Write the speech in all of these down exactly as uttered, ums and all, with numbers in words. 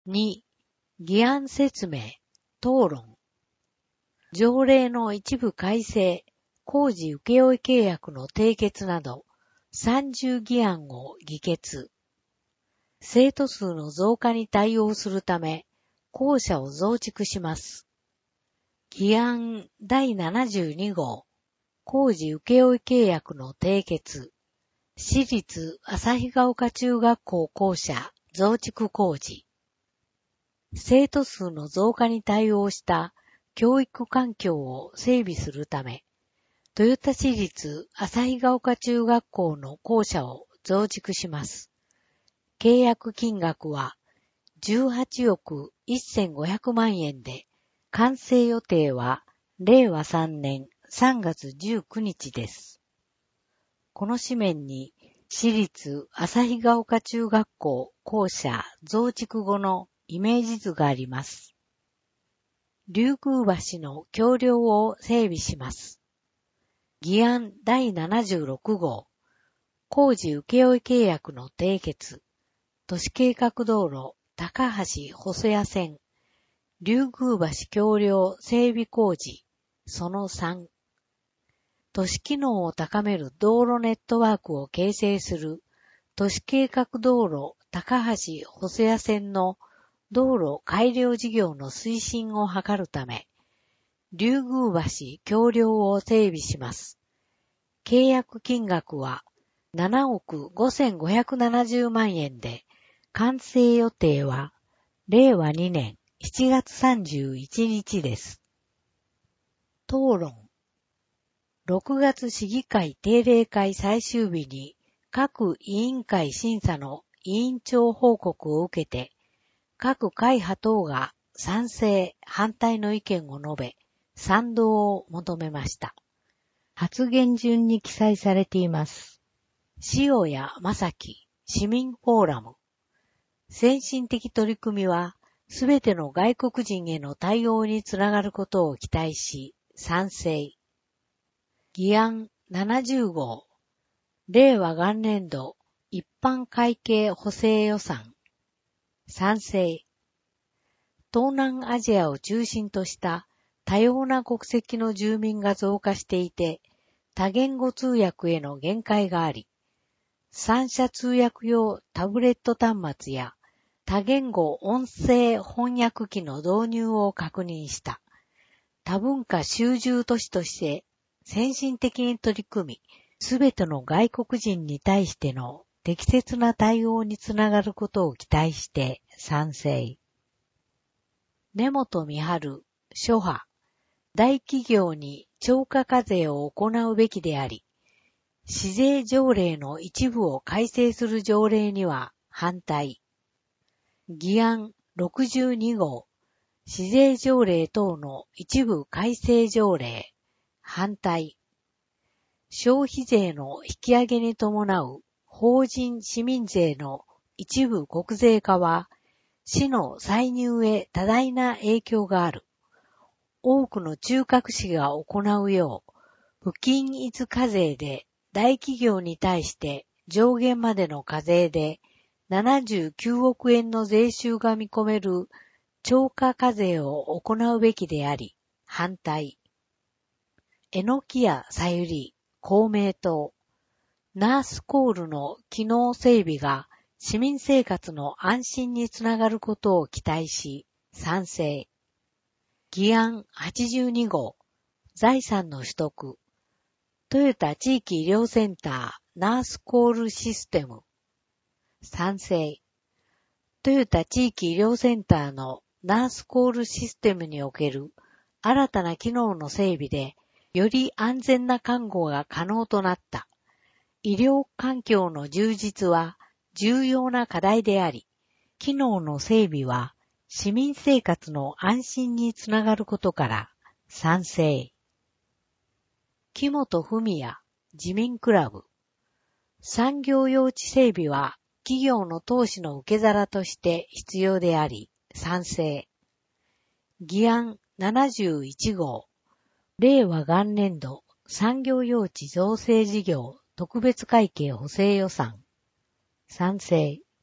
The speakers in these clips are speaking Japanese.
に、議案説明、討論。条例の一部改正、工事請負契約の締結など、さんじゅう議案を議決。生徒数の増加に対応するため、校舎を増築します。議案だいななじゅうに号、工事請負契約の締結。私立旭ヶ丘中学校校舎増築工事。生徒数の増加に対応した教育環境を整備するため、豊田市立旭ヶ丘中学校の校舎を増築します。契約金額はじゅうはちおくせんごひゃくまんえんで、完成予定はれいわさんねんさんがつじゅうくにちです。この紙面に市立旭ヶ丘中学校校舎増築後のイメージ図があります。竜宮橋の橋梁を整備します。議案だいななじゅうろく号、工事請負契約の締結。都市計画道路高橋細谷線、竜宮橋橋梁整備工事、そのさん。都市機能を高める道路ネットワークを形成する都市計画道路高橋細谷線の道路改良事業の推進を図るため、竜宮橋橋梁を整備します。契約金額はななおくごせんごひゃくななじゅうまんえんで、完成予定はれいわにねんしちがつさんじゅういちにちです。討論。ろくがつ市議会定例会最終日に各委員会審査の委員長報告を受けて、各会派等が賛成、反対の意見を述べ、賛同を求めました。発言順に記載されています。塩谷正樹、市民フォーラム。先進的取り組みは、すべての外国人への対応につながることを期待し、賛成。議案ななじゅう号、令和元年度一般会計補正予算。賛成。東南アジアを中心とした多様な国籍の住民が増加していて、多言語通訳への限界があり、三者通訳用タブレット端末や多言語音声翻訳機の導入を確認した。多文化集中都市として先進的に取り組み、すべての外国人に対しての適切な対応につながることを期待して賛成。根本美春、諸派、大企業に超過課税を行うべきであり、市税条例の一部を改正する条例には反対。議案ろくじゅうに号、市税条例等の一部改正条例、反対。消費税の引き上げに伴う法人市民税の一部国税化は、市の歳入へ多大な影響がある。多くの中核市が行うよう、付近逸課税で大企業に対して上限までの課税でななじゅうきゅうおくえんの税収が見込める超過課税を行うべきであり、反対。榎谷さゆり、公明党。ナースコールの機能整備が市民生活の安心につながることを期待し、賛成。議案はちじゅうに号、財産の取得。トヨタ地域医療センターナースコールシステム。賛成。トヨタ地域医療センターのナースコールシステムにおける新たな機能の整備で、より安全な看護が可能となった。医療環境の充実は重要な課題であり、機能の整備は市民生活の安心につながることから賛成。木本文也、自民クラブ。産業用地整備は企業の投資の受け皿として必要であり、賛成。議案ななじゅういち号、令和元年度産業用地造成事業特別会計補正予算。賛成。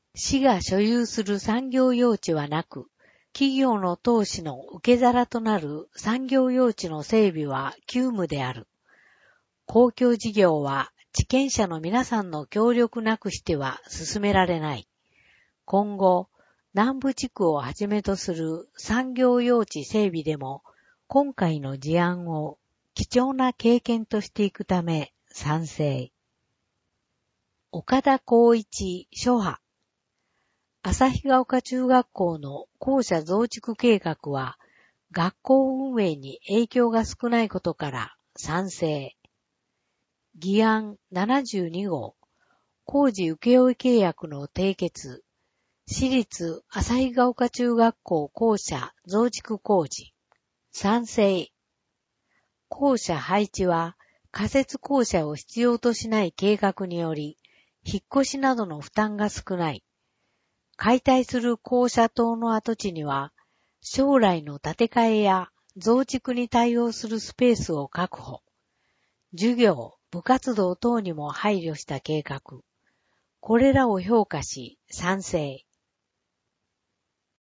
市が所有する産業用地はなく、企業の投資の受け皿となる産業用地の整備は急務である。公共事業は地権者の皆さんの協力なくしては進められない。今後、南部地区をはじめとする産業用地整備でも、今回の事案を貴重な経験としていくため賛成。岡田光一諸派。旭ヶ丘中学校の校舎増築計画は、学校運営に影響が少ないことから賛成。議案ななじゅうに号、工事請負契約の締結。私立旭ヶ丘中学校校舎増築工事。賛成。校舎配置は仮設校舎を必要としない計画により、引っ越しなどの負担が少ない。解体する校舎等の跡地には、将来の建て替えや増築に対応するスペースを確保。授業、部活動等にも配慮した計画。これらを評価し、賛成。